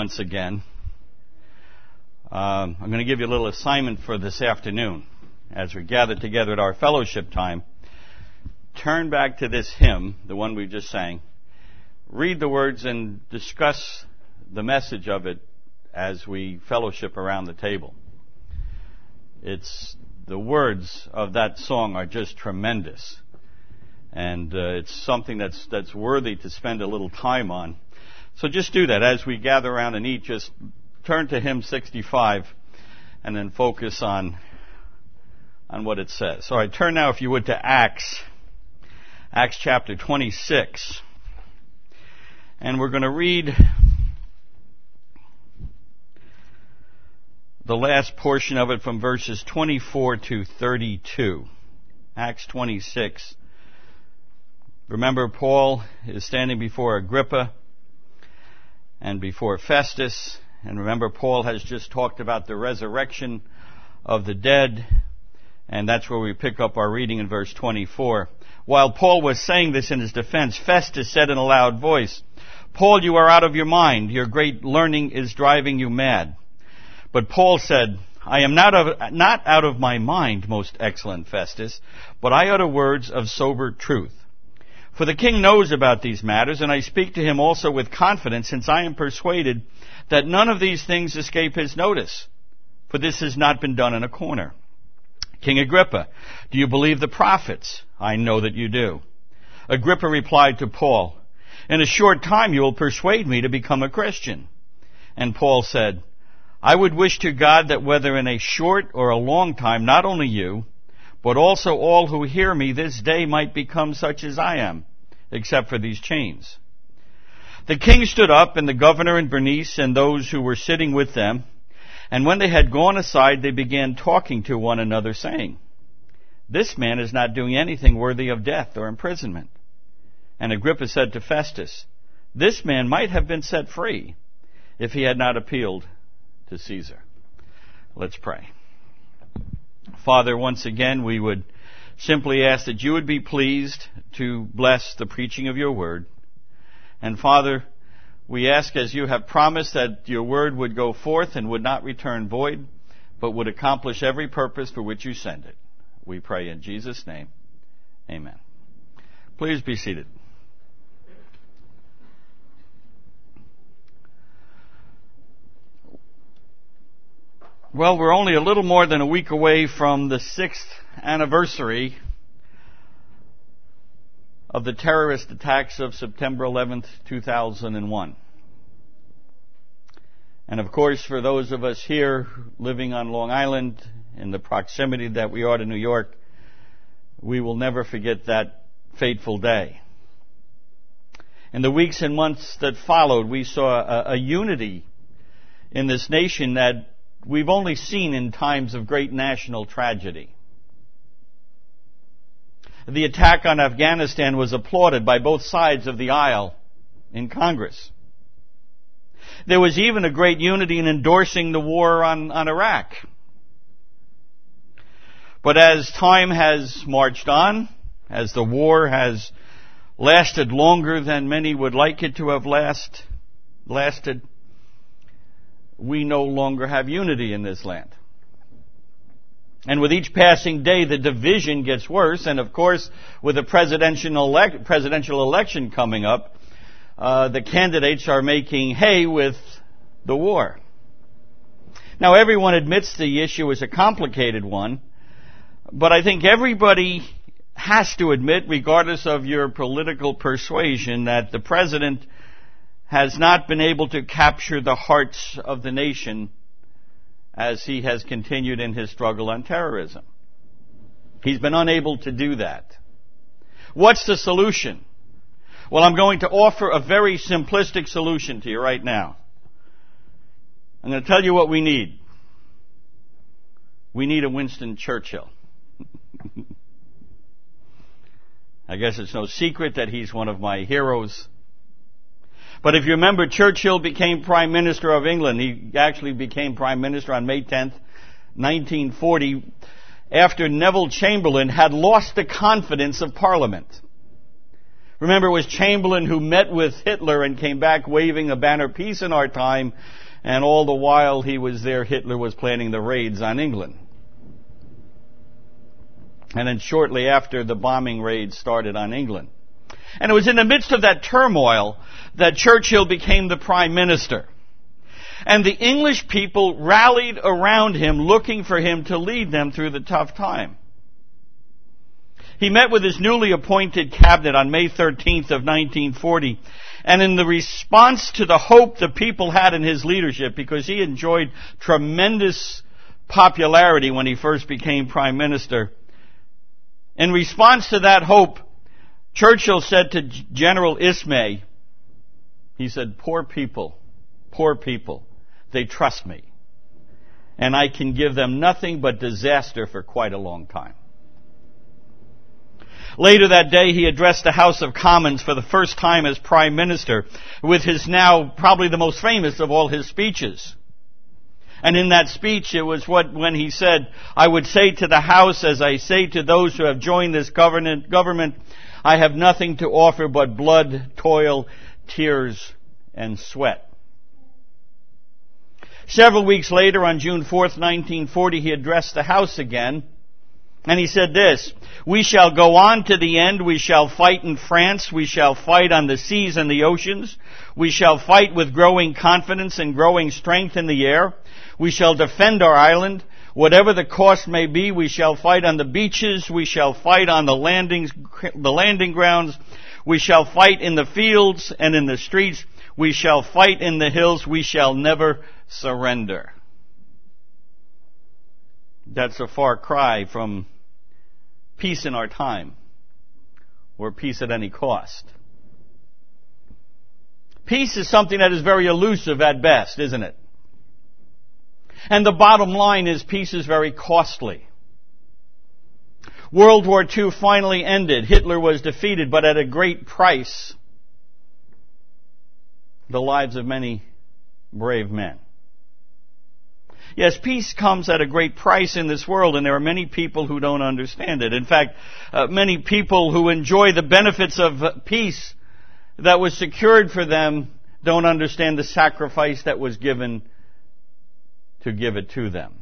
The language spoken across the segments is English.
once again. I'm going to give you a little assignment for this afternoon as we gather together at our fellowship time. Turn back to this hymn, the one we just sang. Read the words and discuss the message of it as we fellowship around the table. The words of that song are just tremendous. And it's something that's worthy to spend a little time on. So just do that. As we gather around and eat, just turn to hymn 65 and then focus on what it says. All right, turn now, if you would, to Acts chapter 26. And we're going to read the last portion of it from verses 24 to 32. Acts 26. Remember, Paul is standing before Agrippa and before Festus. And remember, Paul has just talked about the resurrection of the dead. And that's where we pick up our reading in verse 24. While Paul was saying this in his defense, Festus said in a loud voice, "Paul, you are out of your mind. Your great learning is driving you mad." But Paul said, "I am not out of my mind, most excellent Festus, but I utter words of sober truth. For the king knows about these matters, and I speak to him also with confidence, since I am persuaded that none of these things escape his notice, for this has not been done in a corner. King Agrippa, do you believe the prophets? I know that you do." Agrippa replied to Paul, "In a short time you will persuade me to become a Christian." And Paul said, "I would wish to God that whether in a short or a long time, not only you, but also all who hear me this day might become such as I am, except for these chains." The king stood up, and the governor and Bernice and those who were sitting with them, and when they had gone aside, they began talking to one another, saying, "This man is not doing anything worthy of death or imprisonment." And Agrippa said to Festus, "This man might have been set free if he had not appealed to Caesar." Let's pray. Father, once again, we would simply ask that you would be pleased to bless the preaching of your word. And Father, we ask, as you have promised, that your word would go forth and would not return void, but would accomplish every purpose for which you send it. We pray in Jesus' name. Amen. Please be seated. Well, we're only a little more than a week away from the 6th anniversary of the terrorist attacks of September 11th, 2001. And of course, for those of us here living on Long Island, in the proximity that we are to New York, we will never forget that fateful day. In the weeks and months that followed, we saw a unity in this nation that we've only seen in times of great national tragedy. The attack on Afghanistan was applauded by both sides of the aisle in Congress. There was even a great unity in endorsing the war on Iraq. But as time has marched on, as the war has lasted longer than many would like it to have lasted, we no longer have unity in this land. And with each passing day, the division gets worse. And of course, with a presidential election coming up, the candidates are making hay with the war. Now, everyone admits the issue is a complicated one, but I think everybody has to admit, regardless of your political persuasion, that the president has not been able to capture the hearts of the nation as he has continued in his struggle on terrorism. He's been unable to do that. What's the solution? Well, I'm going to offer a very simplistic solution to you right now. I'm going to tell you what we need. We need a Winston Churchill. I guess it's no secret that he's one of my heroes. But if you remember, Churchill became Prime Minister of England. He actually became Prime Minister on May 10th, 1940, after Neville Chamberlain had lost the confidence of Parliament. Remember, it was Chamberlain who met with Hitler and came back waving a banner, "Peace in our time," and all the while he was there, Hitler was planning the raids on England. And then shortly after, the bombing raids started on England. And it was in the midst of that turmoil that Churchill became the Prime Minister. And the English people rallied around him, looking for him to lead them through the tough time. He met with his newly appointed cabinet on May 13th of 1940, and in the response to the hope the people had in his leadership, because he enjoyed tremendous popularity when he first became Prime Minister, in response to that hope, Churchill said to General Ismay, he said, poor people, they trust me, and I can give them nothing but disaster for quite a long time." Later that day, he addressed the House of Commons for the first time as Prime Minister, with his now probably the most famous of all his speeches. And in that speech, it was when he said, "I would say to the House, as I say to those who have joined this government, I have nothing to offer but blood, toil, tears, and sweat." Several weeks later, on June 4th, 1940, he addressed the House again, and he said this, "We shall go on to the end. We shall fight in France. We shall fight on the seas and the oceans. We shall fight with growing confidence and growing strength in the air. We shall defend our island. Whatever the cost may be, we shall fight on the beaches. We shall fight on the landing grounds. We shall fight in the fields and in the streets. We shall fight in the hills. We shall never surrender." That's a far cry from peace in our time, or peace at any cost. Peace is something that is very elusive at best, isn't it? And the bottom line is peace is very costly. World War II finally ended. Hitler was defeated, but at a great price. The lives of many brave men. Yes, peace comes at a great price in this world, and there are many people who don't understand it. In fact, many people who enjoy the benefits of peace that was secured for them don't understand the sacrifice that was given to give it to them.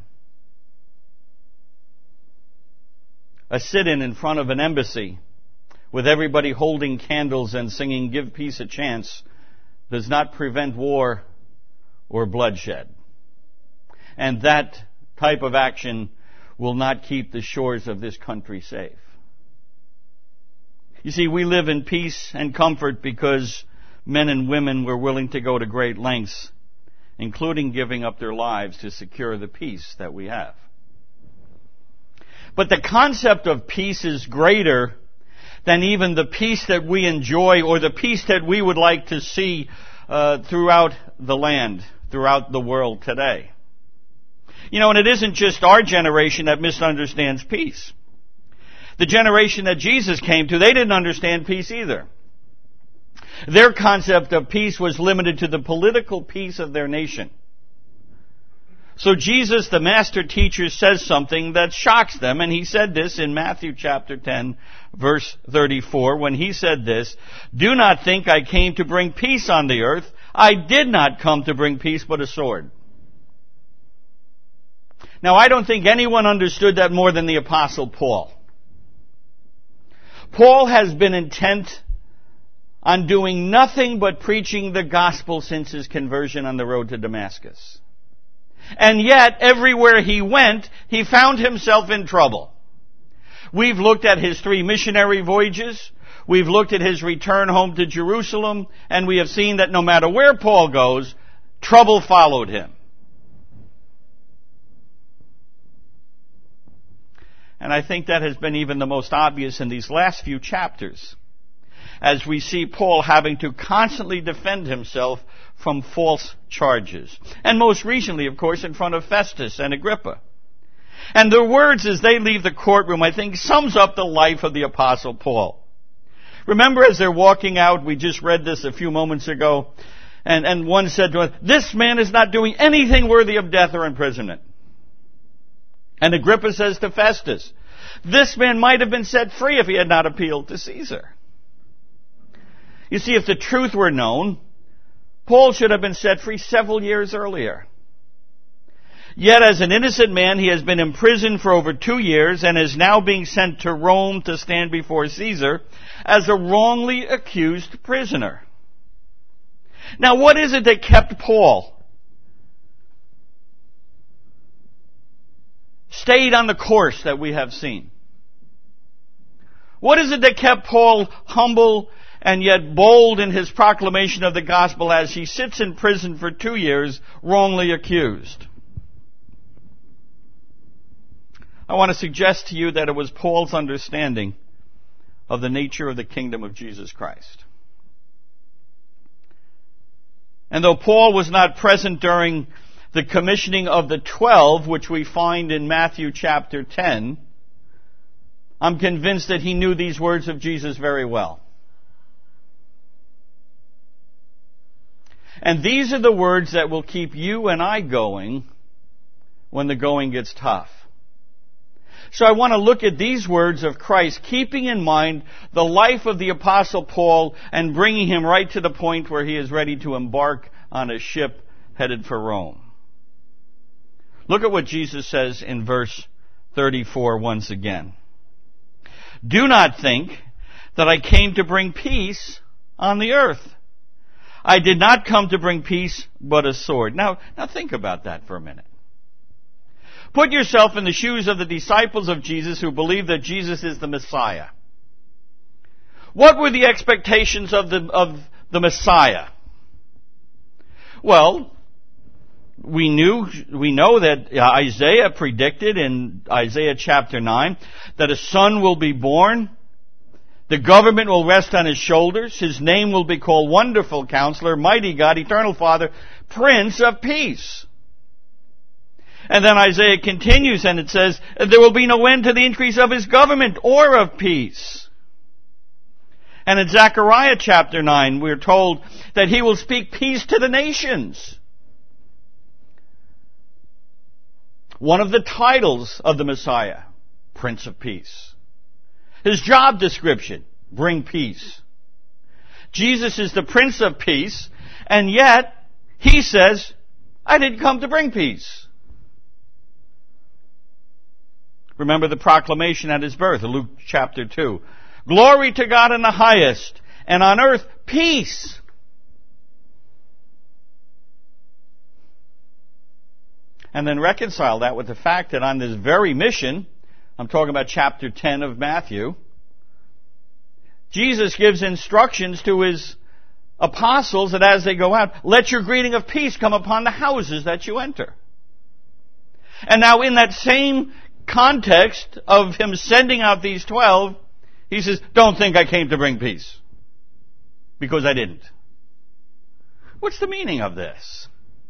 A sit-in in front of an embassy with everybody holding candles and singing "Give Peace a Chance" does not prevent war or bloodshed. And that type of action will not keep the shores of this country safe. You see, we live in peace and comfort because men and women were willing to go to great lengths, including giving up their lives to secure the peace that we have. But the concept of peace is greater than even the peace that we enjoy or the peace that we would like to see throughout the land, throughout the world today. You know, and it isn't just our generation that misunderstands peace. The generation that Jesus came to, they didn't understand peace either. Their concept of peace was limited to the political peace of their nation. So Jesus, the master teacher, says something that shocks them, and he said this in Matthew chapter 10, verse 34, when he said this, "Do not think I came to bring peace on the earth. I did not come to bring peace, but a sword." Now, I don't think anyone understood that more than the Apostle Paul. Paul has been intent on doing nothing but preaching the gospel since his conversion on the road to Damascus. And yet, everywhere he went, he found himself in trouble. We've looked at his 3 missionary voyages. We've looked at his return home to Jerusalem. And we have seen that no matter where Paul goes, trouble followed him. And I think that has been even the most obvious in these last few chapters, as we see Paul having to constantly defend himself from false charges. And most recently, of course, in front of Festus and Agrippa. And their words as they leave the courtroom, I think, sums up the life of the Apostle Paul. Remember, as they're walking out, we just read this a few moments ago, and one said to us, "This man is not doing anything worthy of death or imprisonment." And Agrippa says to Festus, "This man might have been set free if he had not appealed to Caesar." You see, if the truth were known, Paul should have been set free several years earlier. Yet as an innocent man, he has been imprisoned for over 2 years and is now being sent to Rome to stand before Caesar as a wrongly accused prisoner. Now, what is it that kept Paul? Stayed on the course that we have seen. What is it that kept Paul humble and yet bold in his proclamation of the gospel as he sits in prison for 2 years, wrongly accused? I want to suggest to you that it was Paul's understanding of the nature of the kingdom of Jesus Christ. And though Paul was not present during the commissioning of the 12, which we find in Matthew chapter 10, I'm convinced that he knew these words of Jesus very well. And these are the words that will keep you and I going when the going gets tough. So I want to look at these words of Christ, keeping in mind the life of the Apostle Paul and bringing him right to the point where he is ready to embark on a ship headed for Rome. Look at what Jesus says in verse 34 once again. Do not think that I came to bring peace on the earth. I did not come to bring peace, but a sword. Now think about that for a minute. Put yourself in the shoes of the disciples of Jesus who believe that Jesus is the Messiah. What were the expectations of the Messiah? Well, we know that Isaiah predicted in Isaiah chapter 9 that a son will be born. The government will rest on his shoulders. His name will be called Wonderful Counselor, Mighty God, Eternal Father, Prince of Peace. And then Isaiah continues and it says, there will be no end to the increase of his government or of peace. And in Zechariah chapter 9, we're told that he will speak peace to the nations. One of the titles of the Messiah, Prince of Peace. His job description, bring peace. Jesus is the Prince of Peace, and yet he says, I didn't come to bring peace. Remember the proclamation at his birth, Luke chapter 2. Glory to God in the highest, and on earth peace. And then reconcile that with the fact that on this very mission, I'm talking about chapter 10 of Matthew, Jesus gives instructions to his apostles that as they go out, let your greeting of peace come upon the houses that you enter. And now in that same context of him sending out these 12, he says, don't think I came to bring peace. Because I didn't. What's the meaning of this?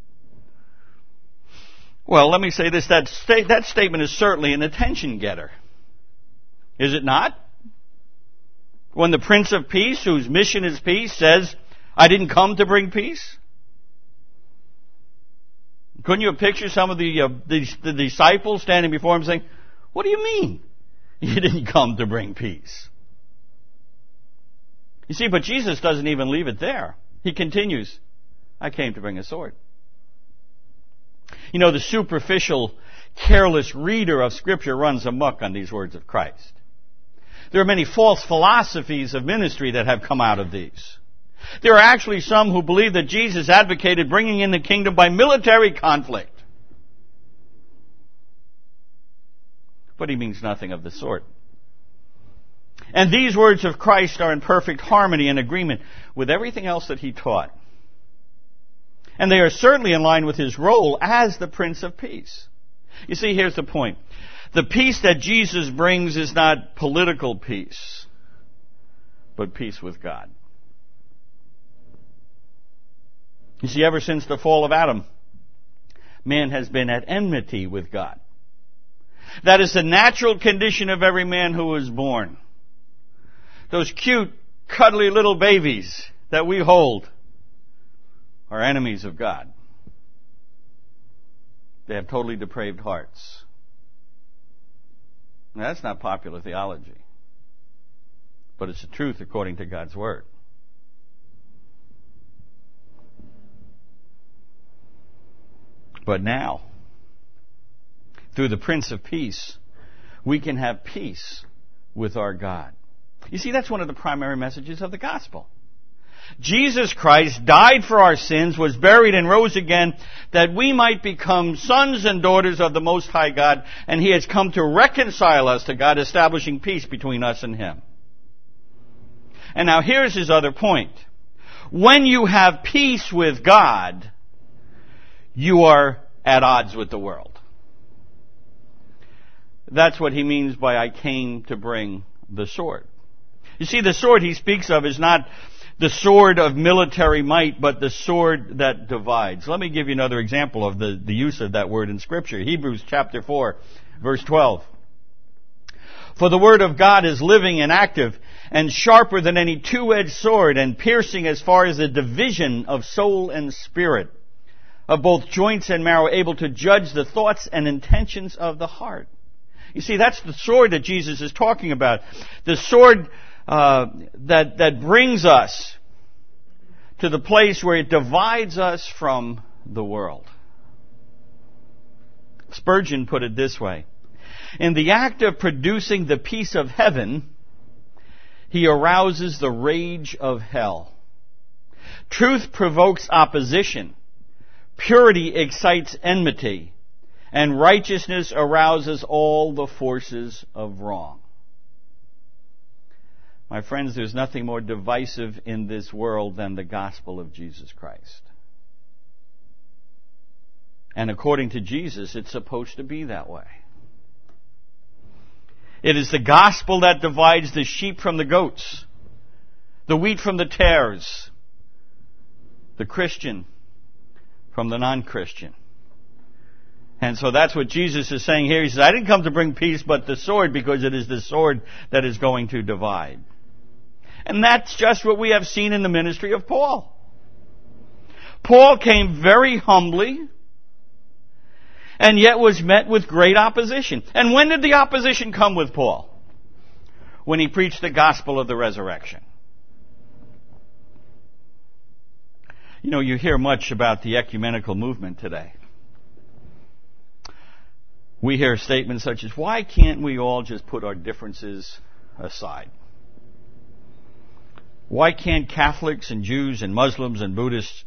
Well, let me say this, that statement is certainly an attention getter. Is it not? When the Prince of Peace, whose mission is peace, says, I didn't come to bring peace? Couldn't you picture some of the disciples standing before him saying, what do you mean you didn't come to bring peace? You see, but Jesus doesn't even leave it there. He continues, I came to bring a sword. You know, the superficial, careless reader of Scripture runs amok on these words of Christ. There are many false philosophies of ministry that have come out of these. There are actually some who believe that Jesus advocated bringing in the kingdom by military conflict. But he means nothing of the sort. And these words of Christ are in perfect harmony and agreement with everything else that he taught. And they are certainly in line with his role as the Prince of Peace. You see, here's the point. The peace that Jesus brings is not political peace, but peace with God. You see, ever since the fall of Adam, man has been at enmity with God. That is the natural condition of every man who is born. Those cute, cuddly little babies that we hold are enemies of God. They have totally depraved hearts. Now, that's not popular theology, but it's the truth according to God's Word. But now, through the Prince of Peace, we can have peace with our God. You see, that's one of the primary messages of the gospel. Jesus Christ died for our sins, was buried, and rose again, that we might become sons and daughters of the Most High God, and He has come to reconcile us to God, establishing peace between us and Him. And now here's His other point. When you have peace with God, you are at odds with the world. That's what He means by I came to bring the sword. You see, the sword He speaks of is not the sword of military might, but the sword that divides. Let me give you another example of the use of that word in Scripture. Hebrews chapter 4, verse 12. For the word of God is living and active, and sharper than any two-edged sword, and piercing as far as the division of soul and spirit, of both joints and marrow, able to judge the thoughts and intentions of the heart. You see, that's the sword that Jesus is talking about. The sword that brings us to the place where it divides us from the world. Spurgeon put it this way. In the act of producing the peace of heaven, he arouses the rage of hell. Truth provokes opposition. Purity excites enmity. And righteousness arouses all the forces of wrong. My friends, there's nothing more divisive in this world than the gospel of Jesus Christ. And according to Jesus, it's supposed to be that way. It is the gospel that divides the sheep from the goats, the wheat from the tares, the Christian from the non-Christian. And so that's what Jesus is saying here. He says, I didn't come to bring peace, but the sword, because it is the sword that is going to divide. And that's just what we have seen in the ministry of Paul. Paul came very humbly, and yet was met with great opposition. And when did the opposition come with Paul? When he preached the gospel of the resurrection. You know, you hear much about the ecumenical movement today. We hear statements such as, why can't we all just put our differences aside? Why can't Catholics and Jews and Muslims and Buddhists,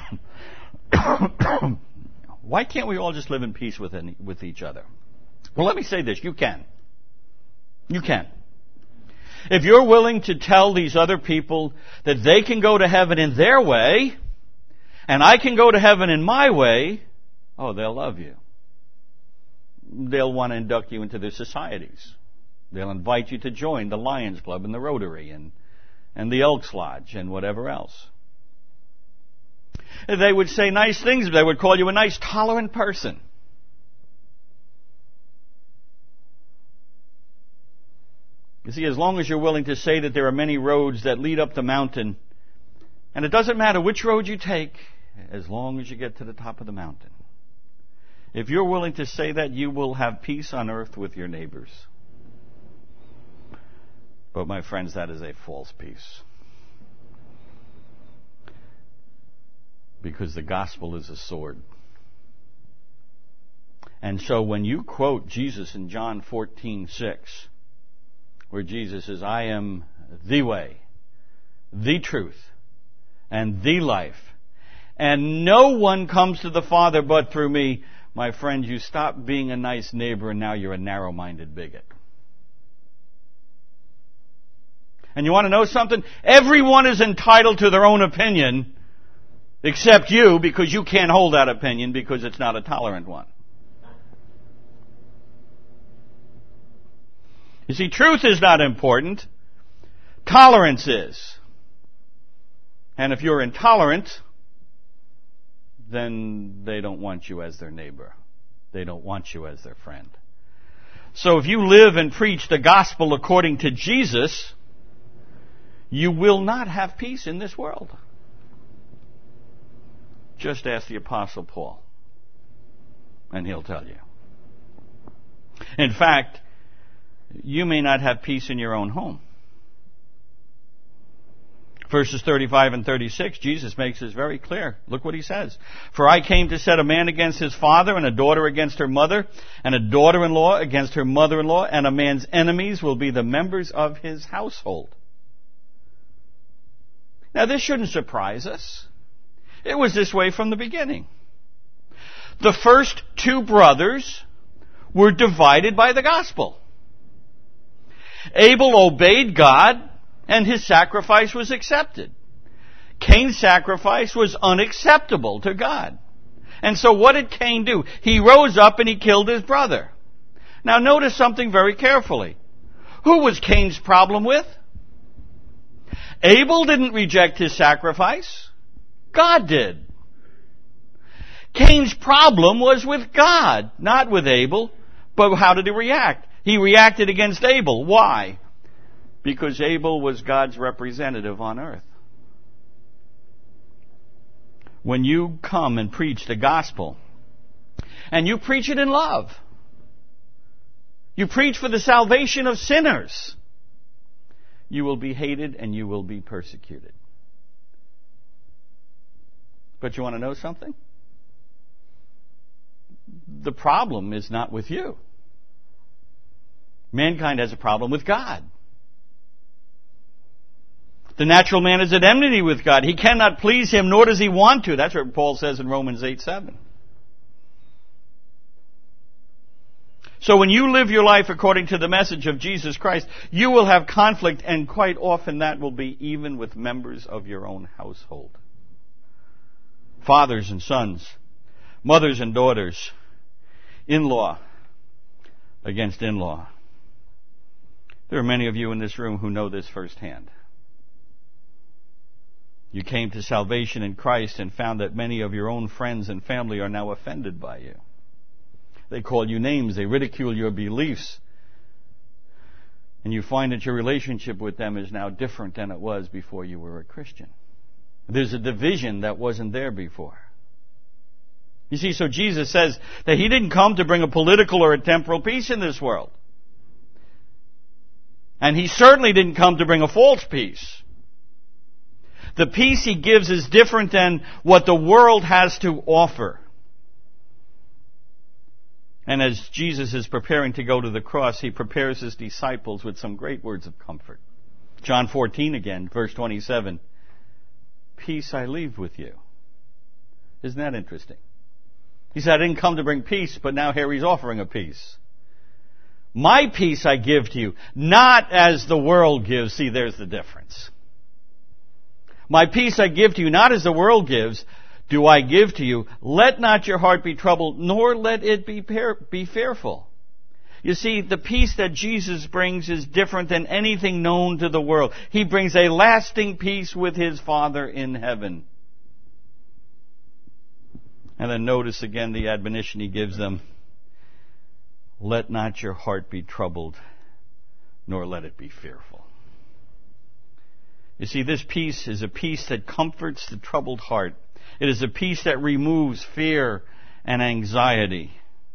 why can't we all just live in peace with each other? Well, let me say this. You can. You can. If you're willing to tell these other people that they can go to heaven in their way, and I can go to heaven in my way, oh, they'll love you. They'll want to induct you into their societies. They'll invite you to join the Lions Club and the Rotary and the Elks Lodge and whatever else. They would say nice things. They would call you a nice, tolerant person. You see, as long as you're willing to say that there are many roads that lead up the mountain, and it doesn't matter which road you take, as long as you get to the top of the mountain. If you're willing to say that, you will have peace on earth with your neighbors. But my friends, that is a false peace. Because the gospel is a sword. And so when you quote Jesus in John 14:6, where Jesus says, I am the way, the truth, and the life, and no one comes to the Father but through me, my friend, you stop being a nice neighbor and now you're a narrow-minded bigot. And you want to know something? Everyone is entitled to their own opinion, except you, because you can't hold that opinion because it's not a tolerant one. You see, truth is not important. Tolerance is. And if you're intolerant, then they don't want you as their neighbor. They don't want you as their friend. So if you live and preach the gospel according to Jesus, you will not have peace in this world. Just ask the Apostle Paul, and he'll tell you. In fact, you may not have peace in your own home. Verses 35 and 36, Jesus makes this very clear. Look what he says. For I came to set a man against his father, and a daughter against her mother, and a daughter-in-law against her mother-in-law, and a man's enemies will be the members of his household. Now this shouldn't surprise us. It was this way from the beginning. The first two brothers were divided by the gospel. Abel obeyed God, and his sacrifice was accepted. Cain's sacrifice was unacceptable to God. And so what did Cain do? He rose up and he killed his brother. Now notice something very carefully. Who was Cain's problem with? Abel didn't reject his sacrifice. God did. Cain's problem was with God, not with Abel. But how did he react? He reacted against Abel. Why? Because Abel was God's representative on earth. When you come and preach the gospel, and you preach it in love, you preach for the salvation of sinners, you will be hated and you will be persecuted. But you want to know something? The problem is not with you. Mankind has a problem with God. The natural man is at enmity with God. He cannot please Him, nor does he want to. That's what Paul says in Romans 8:7. So when you live your life according to the message of Jesus Christ, you will have conflict, and quite often that will be even with members of your own household. Fathers and sons, mothers and daughters, in-law against in-law. There are many of you in this room who know this firsthand. You came to salvation in Christ and found that many of your own friends and family are now offended by you. They call you names. They ridicule your beliefs. And you find that your relationship with them is now different than it was before you were a Christian. There's a division that wasn't there before. You see, so Jesus says that He didn't come to bring a political or a temporal peace in this world. And He certainly didn't come to bring a false peace. The peace He gives is different than what the world has to offer. And as Jesus is preparing to go to the cross, He prepares His disciples with some great words of comfort. John 14 again, verse 27. Peace I leave with you. Isn't that interesting? He said, I didn't come to bring peace, but now here He's offering a peace. My peace I give to you, not as the world gives. See, there's the difference. My peace I give to you, not as the world gives, do I give to you. Let not your heart be troubled, nor let it be fearful. You see, the peace that Jesus brings is different than anything known to the world. He brings a lasting peace with His Father in heaven. And then notice again the admonition He gives them. Let not your heart be troubled, nor let it be fearful. You see, this peace is a peace that comforts the troubled heart. It is a peace that removes fear and anxiety.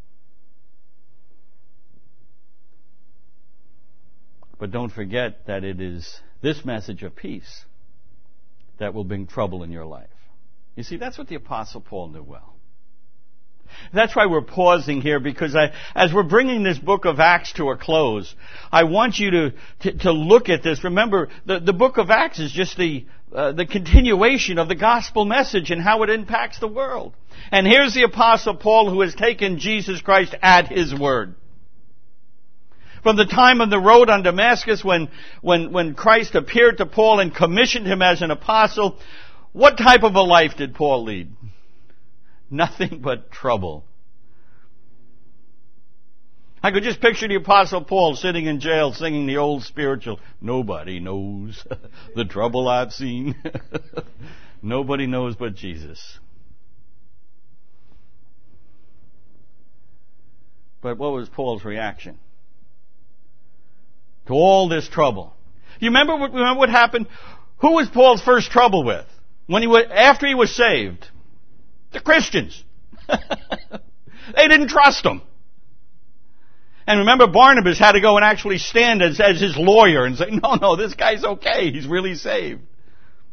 But don't forget that it is this message of peace that will bring trouble in your life. You see, that's what the Apostle Paul knew well. That's why we're pausing here, because as we're bringing this book of Acts to a close, I want you to look at this. Remember, the book of Acts is just the continuation of the gospel message and how it impacts the world. And here's the Apostle Paul, who has taken Jesus Christ at His word. From the time of the road on Damascus, when Christ appeared to Paul and commissioned him as an apostle, what type of a life did Paul lead? Nothing but trouble. I could just picture the Apostle Paul sitting in jail singing the old spiritual, nobody knows the trouble I've seen. Nobody knows but Jesus. But what was Paul's reaction to all this trouble? You remember what happened? Who was Paul's first trouble with after he was saved? The Christians. They didn't trust him. And remember, Barnabas had to go and actually stand as his lawyer and say, no, this guy's okay. He's really saved.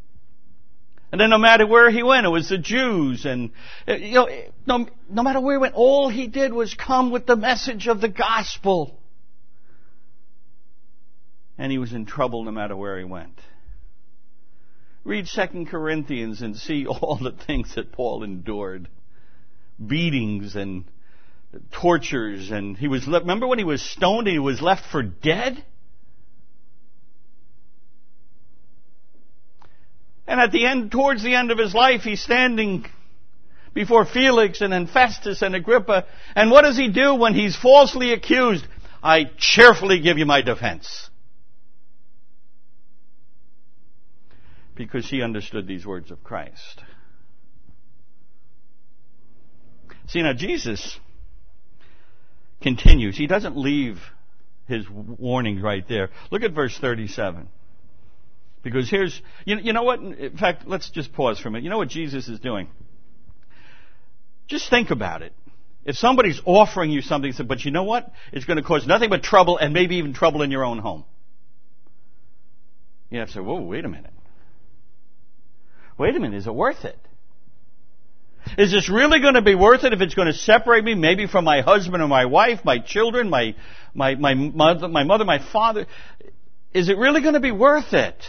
And then no matter where he went, it was the Jews. And, no matter where he went, all he did was come with the message of the gospel. And he was in trouble no matter where he went. Read 2 Corinthians and see all the things that Paul endured. Beatings and tortures. And remember when he was stoned and he was left for dead? And at the end, towards the end of his life, he's standing before Felix and then Festus and Agrippa. And what does he do when he's falsely accused? I cheerfully give you my defense. Because he understood these words of Christ. See, now Jesus continues. He doesn't leave his warning right there. Look at verse 37. Because here's, you know what? In fact, let's just pause for a minute. You know what Jesus is doing? Just think about it. If somebody's offering you something, but you know what? It's going to cause nothing but trouble and maybe even trouble in your own home. You have to say, whoa, wait a minute. Wait a minute, is it worth it? Is this really going to be worth it if it's going to separate me maybe from my husband or my wife, my children, my mother, my father? Is it really going to be worth it?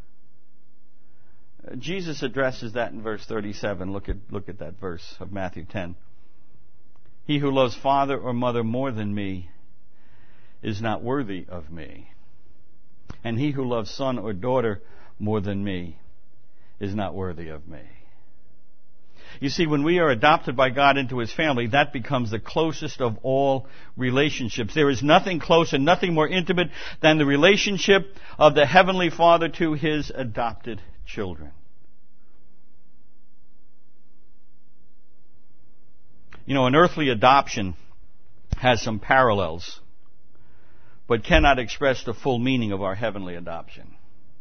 Jesus addresses that in verse 37. Look at that verse of Matthew 10. He who loves father or mother more than me is not worthy of me. And he who loves son or daughter more than me is not worthy of me. You see, when we are adopted by God into His family, that becomes the closest of all relationships. There is nothing closer, nothing more intimate than the relationship of the Heavenly Father to His adopted children. You know, an earthly adoption has some parallels, but cannot express the full meaning of our heavenly adoption.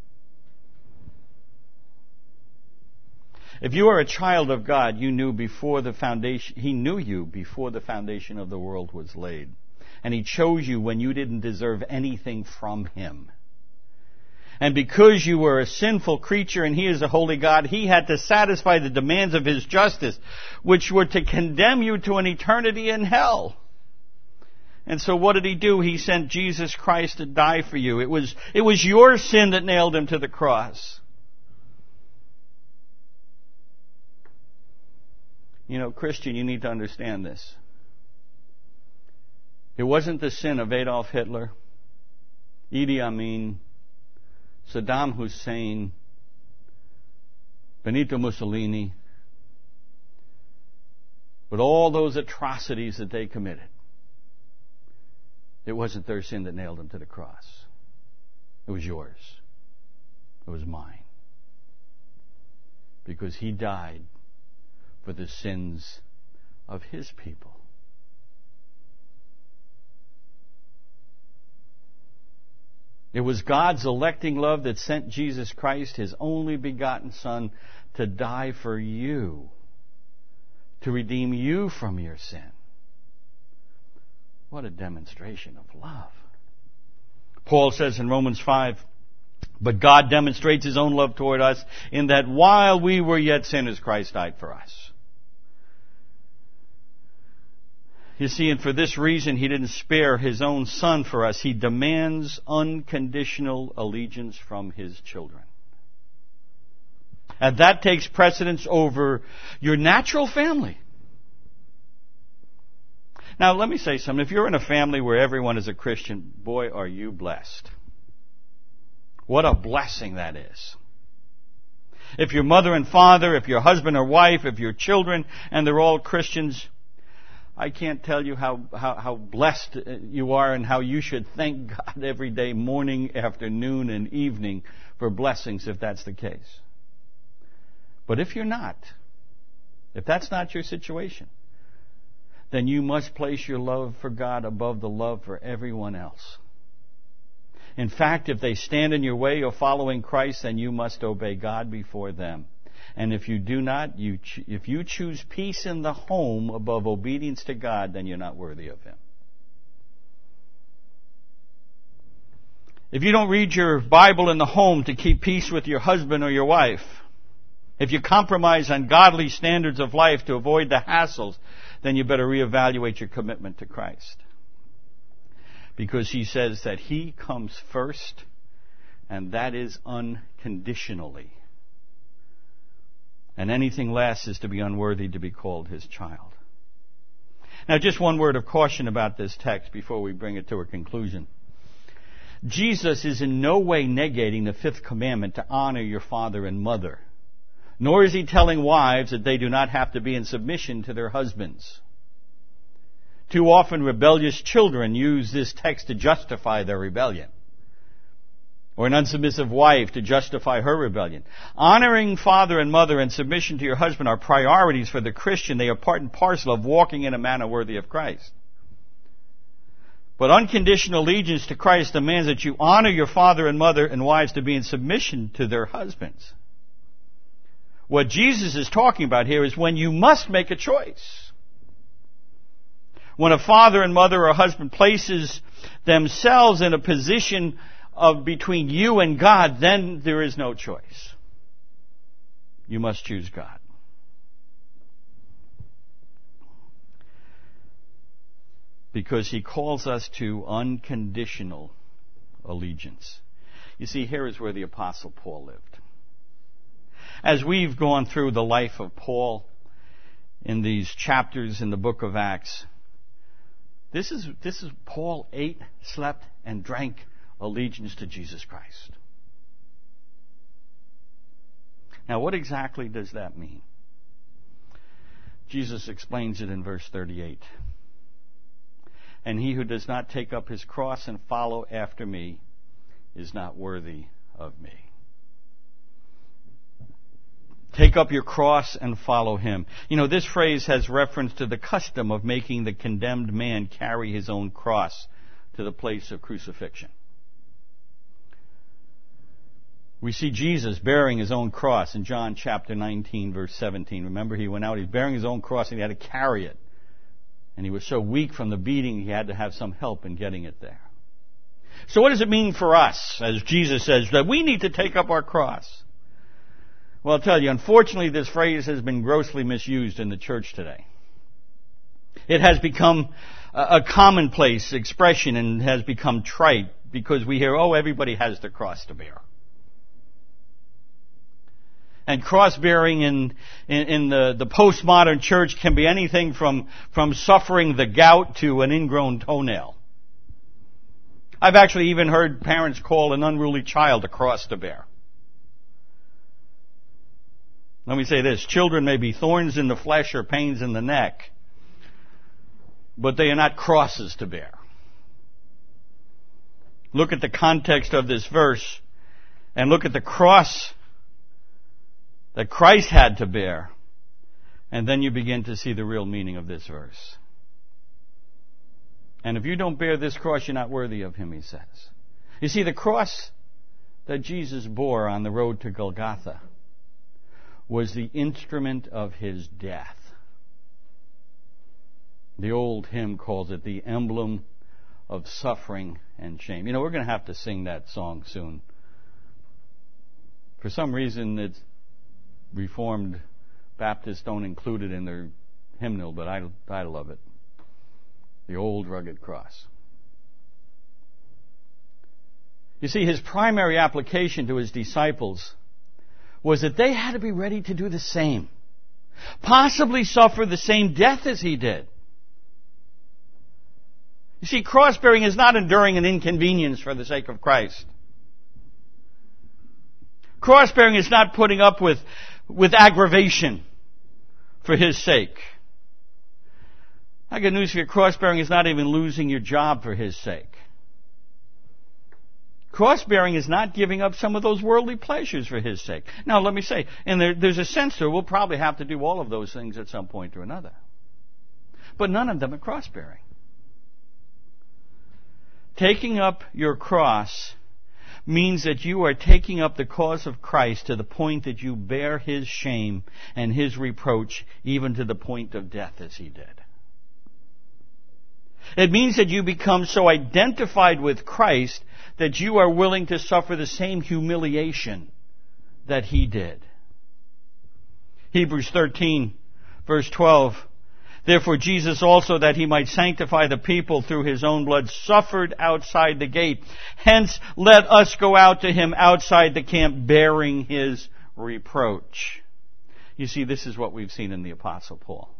If you are a child of God, He knew you before the foundation of the world was laid. And He chose you when you didn't deserve anything from Him. And because you were a sinful creature and He is a holy God, He had to satisfy the demands of His justice, which were to condemn you to an eternity in hell. And so what did He do? He sent Jesus Christ to die for you. It was your sin that nailed Him to the cross. You know, Christian, you need to understand this. It wasn't the sin of Adolf Hitler, Idi Amin, Saddam Hussein, Benito Mussolini, but all those atrocities that they committed. It wasn't their sin that nailed them to the cross. It was yours. It was mine. Because He died for the sins of His people. It was God's electing love that sent Jesus Christ, His only begotten Son, to die for you, to redeem you from your sin. What a demonstration of love. Paul says in Romans 5, but God demonstrates His own love toward us in that while we were yet sinners, Christ died for us. You see, and for this reason, He didn't spare His own Son for us. He demands unconditional allegiance from His children. And that takes precedence over your natural family. Now, let me say something. If you're in a family where everyone is a Christian, boy, are you blessed. What a blessing that is. If your mother and father, if your husband or wife, if your children, and they're all Christians, I can't tell you how blessed you are and how you should thank God every day, morning, afternoon, and evening for blessings if that's the case. But if you're not, if that's not your situation, then you must place your love for God above the love for everyone else. In fact, if they stand in your way of following Christ, then you must obey God before them. And if you do not, if you choose peace in the home above obedience to God, then you're not worthy of Him. If you don't read your Bible in the home to keep peace with your husband or your wife, If you compromise on godly standards of life to avoid the hassles, then you better reevaluate your commitment to Christ. Because he says that he comes first, and that is unconditionally. And anything less is to be unworthy to be called his child. Now, just one word of caution about this text before we bring it to a conclusion. Jesus is in no way negating the fifth commandment to honor your father and mother, nor is he telling wives that they do not have to be in submission to their husbands. Too often rebellious children use this text to justify their rebellion, or an unsubmissive wife to justify her rebellion. Honoring father and mother and submission to your husband are priorities for the Christian. They are part and parcel of walking in a manner worthy of Christ. But unconditional allegiance to Christ demands that you honor your father and mother and wives to be in submission to their husbands. What Jesus is talking about here is when you must make a choice. When a father and mother or a husband places themselves in a position of between you and God, then there is no choice. You must choose God. Because he calls us to unconditional allegiance. You see, here is where the Apostle Paul lived. As we've gone through the life of Paul in these chapters in the book of Acts, this is Paul ate, slept, and drank allegiance to Jesus Christ. Now, what exactly does that mean? Jesus explains it in verse 38. And he who does not take up his cross and follow after me is not worthy of me. Take up your cross and follow him. You know, this phrase has reference to the custom of making the condemned man carry his own cross to the place of crucifixion. We see Jesus bearing his own cross in John chapter 19, verse 17. Remember, he went out, he's bearing his own cross, and he had to carry it. And he was so weak from the beating, he had to have some help in getting it there. So what does it mean for us, as Jesus says, that we need to take up our cross? Well, I'll tell you, unfortunately, this phrase has been grossly misused in the church today. It has become a commonplace expression and has become trite because we hear, oh, everybody has their cross to bear. And cross-bearing in the postmodern church can be anything from suffering the gout to an ingrown toenail. I've actually even heard parents call an unruly child a cross to bear. Let me say this. Children may be thorns in the flesh or pains in the neck, but they are not crosses to bear. Look at the context of this verse and look at the cross that Christ had to bear, and then you begin to see the real meaning of this verse. And if you don't bear this cross, you're not worthy of him, he says. You see, the cross that Jesus bore on the road to Golgotha was the instrument of his death. The old hymn calls it the emblem of suffering and shame. You know, we're going to have to sing that song soon. For some reason, it's Reformed Baptists don't include it in their hymnal, but I love it. The old rugged cross. You see, his primary application to his disciples was that they had to be ready to do the same. Possibly suffer the same death as he did. You see, cross-bearing is not enduring an inconvenience for the sake of Christ. Cross-bearing is not putting up with aggravation for his sake. I got news for you. Cross-bearing is not even losing your job for his sake. Cross-bearing is not giving up some of those worldly pleasures for his sake. Now, let me say, and there's a sense there we'll probably have to do all of those things at some point or another. But none of them are cross-bearing. Taking up your cross means that you are taking up the cause of Christ to the point that you bear his shame and his reproach, even to the point of death as he did. It means that you become so identified with Christ that you are willing to suffer the same humiliation that he did. Hebrews 13, verse 12. Therefore Jesus also, that he might sanctify the people through his own blood, suffered outside the gate. Hence, let us go out to him outside the camp, bearing his reproach. You see, this is what we've seen in the Apostle Paul.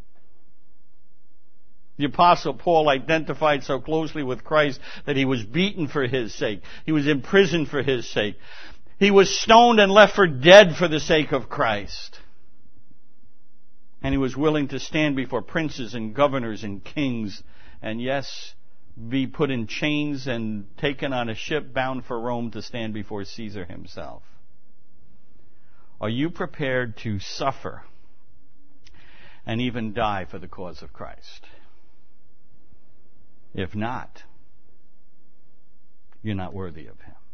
The Apostle Paul identified so closely with Christ that he was beaten for his sake. He was imprisoned for his sake. He was stoned and left for dead for the sake of Christ. And he was willing to stand before princes and governors and kings, and yes, be put in chains and taken on a ship bound for Rome to stand before Caesar himself. Are you prepared to suffer and even die for the cause of Christ? If not, you're not worthy of him.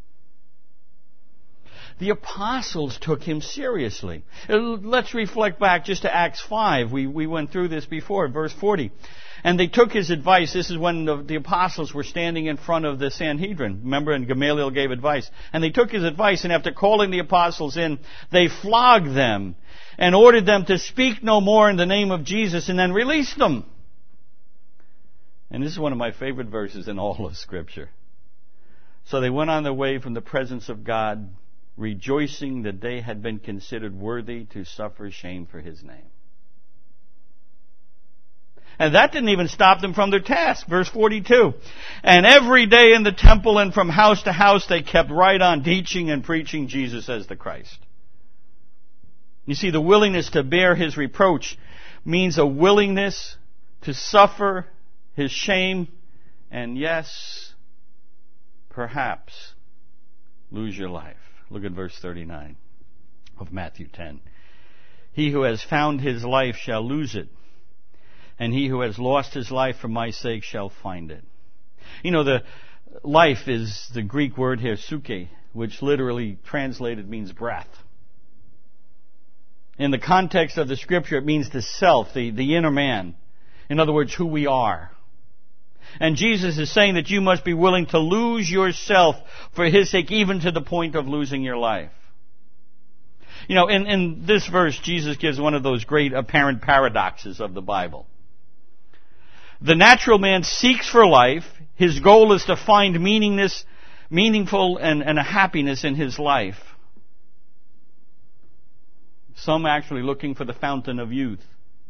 The apostles took him seriously. Let's reflect back just to Acts 5. We went through this before, verse 40. And they took his advice. This is when the apostles were standing in front of the Sanhedrin. Remember, and Gamaliel gave advice. And they took his advice, and after calling the apostles in, they flogged them and ordered them to speak no more in the name of Jesus, and then released them. And this is one of my favorite verses in all of Scripture. So they went on their way from the presence of God, rejoicing that they had been considered worthy to suffer shame for his name. And that didn't even stop them from their task. Verse 42. And every day in the temple and from house to house they kept right on teaching and preaching Jesus as the Christ. You see, the willingness to bear his reproach means a willingness to suffer his shame and, yes, perhaps lose your life. Look at verse 39 of Matthew 10. He who has found his life shall lose it, and he who has lost his life for my sake shall find it. You know, the life is the Greek word here, suke, which literally translated means breath. In the context of the Scripture, it means the self, the inner man. In other words, who we are. And Jesus is saying that you must be willing to lose yourself for his sake, even to the point of losing your life. You know, in this verse, Jesus gives one of those great apparent paradoxes of the Bible. The natural man seeks for life. His goal is to find meaningful and a happiness in his life. Some actually looking for the fountain of youth.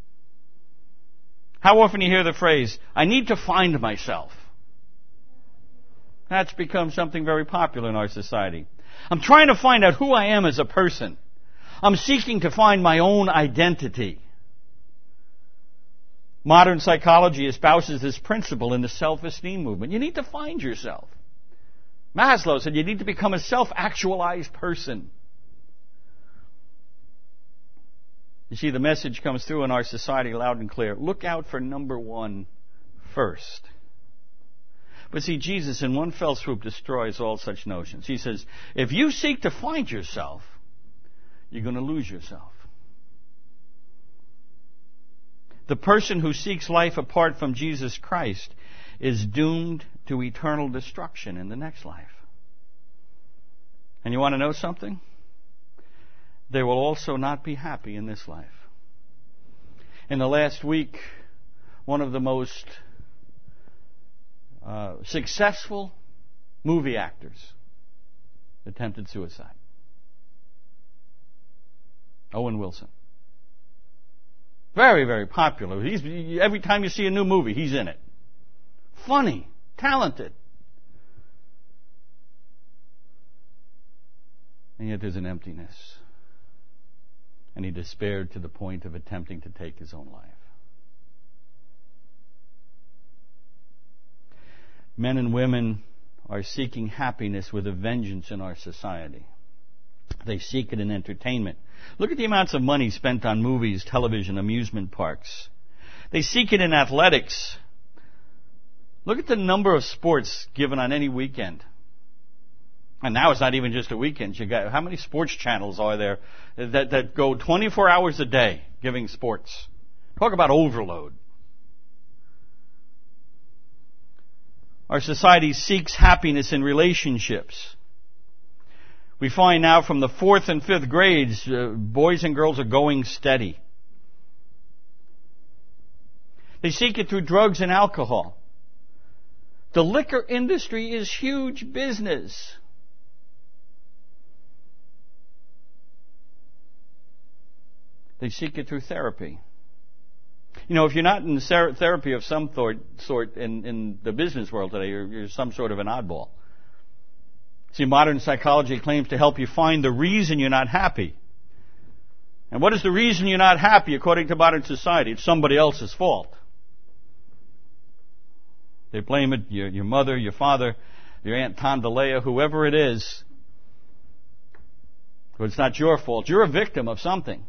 How often you hear the phrase, I need to find myself? That's become something very popular in our society. I'm trying to find out who I am as a person. I'm seeking to find my own identity. Modern psychology espouses this principle in the self-esteem movement. You need to find yourself. Maslow said you need to become a self-actualized person. You see, the message comes through in our society loud and clear. Look out for number one first. But see, Jesus in one fell swoop destroys all such notions. He says, if you seek to find yourself, you're going to lose yourself. The person who seeks life apart from Jesus Christ is doomed to eternal destruction in the next life. And you want to know something? They will also not be happy in this life. In the last week, one of the most successful movie actors attempted suicide. Owen Wilson. Very, very popular. Every time you see a new movie, he's in it. Funny, talented. And yet there's an emptiness. And he despaired to the point of attempting to take his own life. Men and women are seeking happiness with a vengeance in our society. They seek it in entertainment. Look at the amounts of money spent on movies, television, amusement parks. They seek it in athletics. Look at the number of sports given on any weekend. And now it's not even just a weekend. You got how many sports channels are there that go 24 hours a day giving sports? Talk about overload. Our society seeks happiness in relationships. We find now from the 4th and 5th grades, boys and girls are going steady. They seek it through drugs and alcohol. The liquor industry is huge business. They seek it through therapy. You know, if you're not in therapy of some sort in the business world today, you're some sort of an oddball. See, modern psychology claims to help you find the reason you're not happy. And what is the reason you're not happy according to modern society? It's somebody else's fault. They blame it, your mother, your father, your Aunt Tondalea, whoever it is. But it's not your fault. You're a victim of something.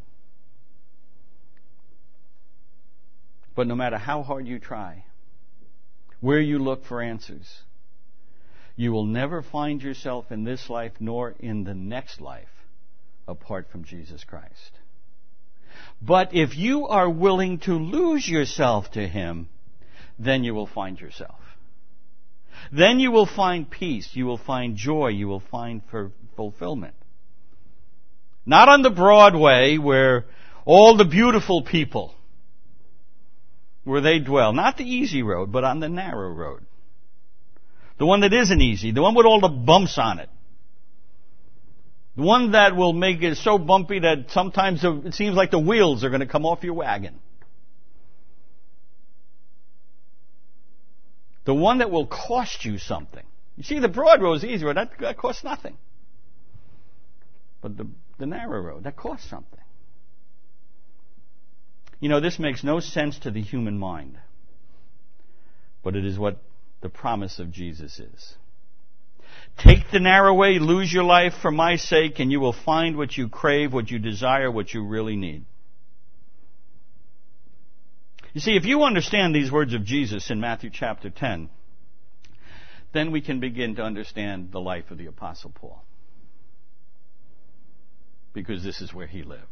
But no matter how hard you try, where you look for answers, you will never find yourself in this life nor in the next life apart from Jesus Christ. But if you are willing to lose yourself to Him, then you will find yourself. Then you will find peace, you will find joy, you will find fulfillment. Not on the broad way where all the beautiful people, where they dwell. Not the easy road, but on the narrow road. The one that isn't easy. The one with all the bumps on it. The one that will make it so bumpy that sometimes it seems like the wheels are going to come off your wagon. The one that will cost you something. You see, the broad road is the easy road. That costs nothing. But the narrow road, that costs something. You know, this makes no sense to the human mind. But it is what the promise of Jesus is. Take the narrow way, lose your life for my sake, and you will find what you crave, what you desire, what you really need. You see, if you understand these words of Jesus in Matthew chapter 10, then we can begin to understand the life of the Apostle Paul. Because this is where he lived.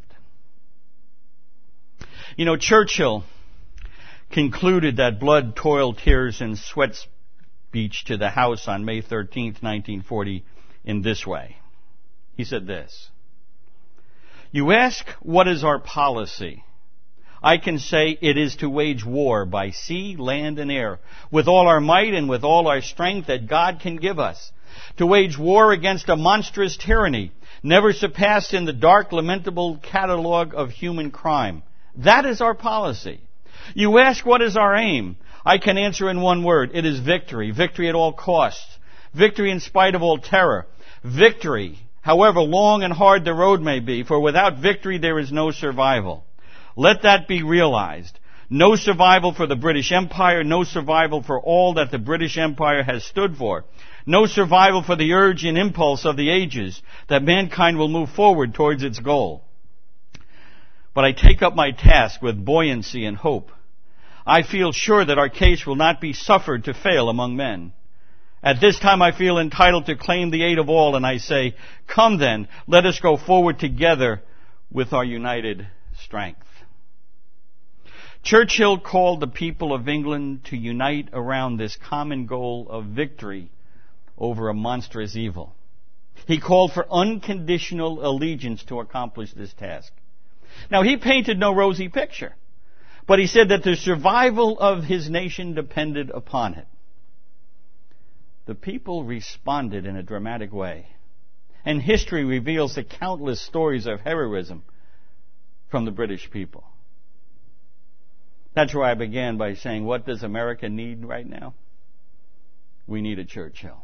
You know, Churchill concluded that blood, toil, tears, and sweat speech to the House on May 13th, 1940 in this way. He said this: "You ask, what is our policy? I can say it is to wage war by sea, land, and air, with all our might and with all our strength that God can give us. To wage war against a monstrous tyranny, never surpassed in the dark, lamentable catalogue of human crime. That is our policy. You ask, what is our aim? I can answer in one word. It is victory. Victory at all costs. Victory in spite of all terror. Victory, however long and hard the road may be, for without victory there is no survival. Let that be realized. No survival for the British Empire, no survival for all that the British Empire has stood for. No survival for the urge and impulse of the ages that mankind will move forward towards its goal. But I take up my task with buoyancy and hope. I feel sure that our case will not be suffered to fail among men. At this time I feel entitled to claim the aid of all, and I say, come then, let us go forward together with our united strength." Churchill called the people of England to unite around this common goal of victory over a monstrous evil. He called for unconditional allegiance to accomplish this task. Now, he painted no rosy picture, but he said that the survival of his nation depended upon it. The people responded in a dramatic way, and history reveals the countless stories of heroism from the British people. That's why I began by saying, what does America need right now? We need a Churchill.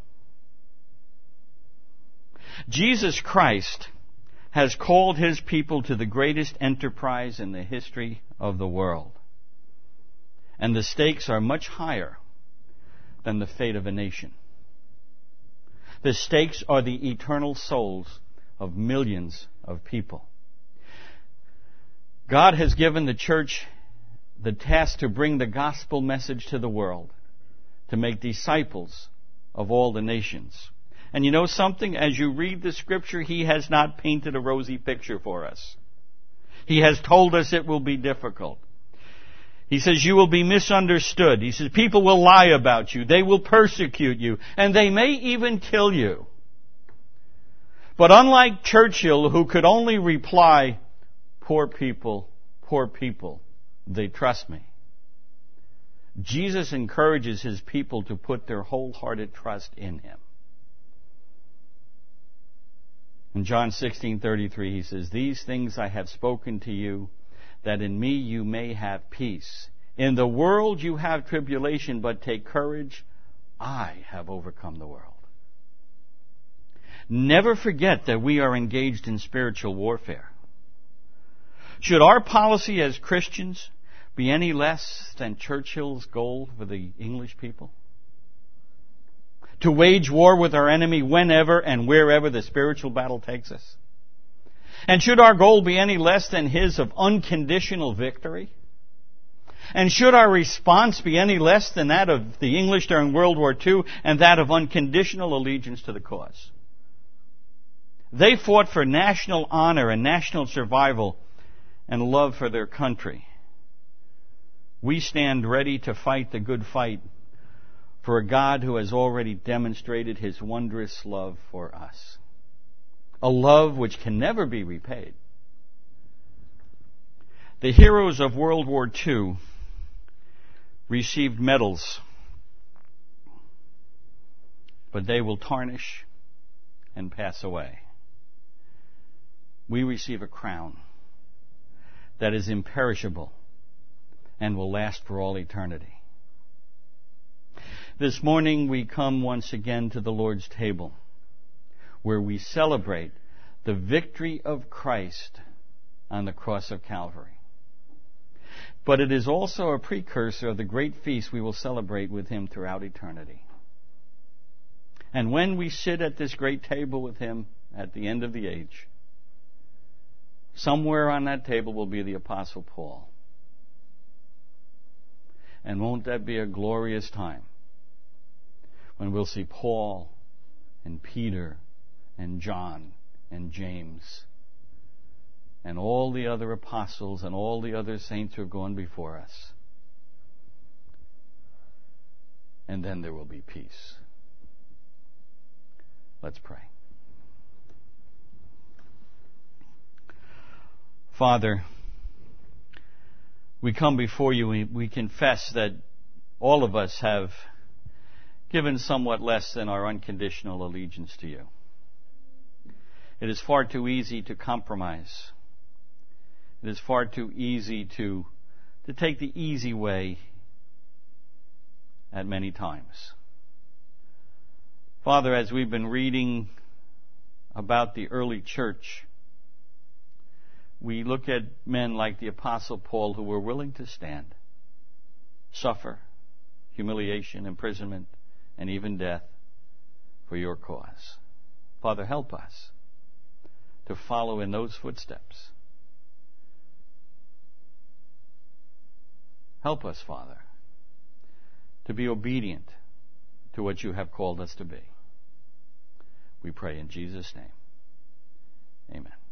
Jesus Christ has called His people to the greatest enterprise in the history of the world. And the stakes are much higher than the fate of a nation. The stakes are the eternal souls of millions of people. God has given the church the task to bring the gospel message to the world, to make disciples of all the nations. And you know something? As you read the Scripture, He has not painted a rosy picture for us. He has told us it will be difficult. He says you will be misunderstood. He says people will lie about you. They will persecute you. And they may even kill you. But unlike Churchill, who could only reply, poor people, they trust me, Jesus encourages his people to put their wholehearted trust in him. In John 16:33, he says, "These things I have spoken to you, that in me you may have peace. In the world you have tribulation, but take courage, I have overcome the world." Never forget that we are engaged in spiritual warfare. Should our policy as Christians be any less than Churchill's goal for the English people? To wage war with our enemy whenever and wherever the spiritual battle takes us? And should our goal be any less than his of unconditional victory? And should our response be any less than that of the English during World War II and that of unconditional allegiance to the cause? They fought for national honor and national survival and love for their country. We stand ready to fight the good fight for a God who has already demonstrated his wondrous love for us. A love which can never be repaid. The heroes of World War II received medals, but they will tarnish and pass away. We receive a crown that is imperishable and will last for all eternity. This morning we come once again to the Lord's table, where we celebrate the victory of Christ on the cross of Calvary. But it is also a precursor of the great feast we will celebrate with him throughout eternity. And when we sit at this great table with him at the end of the age, somewhere on that table will be the Apostle Paul. And won't that be a glorious time when we'll see Paul and Peter and John and James and all the other apostles and all the other saints who have gone before us. And then there will be peace. Let's pray. Father, we come before you. We confess that all of us have given somewhat less than our unconditional allegiance to you. It is far too easy to compromise. It is far too easy to take the easy way at many times. Father, as we've been reading about the early church, we look at men like the Apostle Paul who were willing to stand, suffer humiliation, imprisonment, and even death for your cause. Father, help us to follow in those footsteps. Help us, Father, to be obedient to what you have called us to be. We pray in Jesus' name. Amen.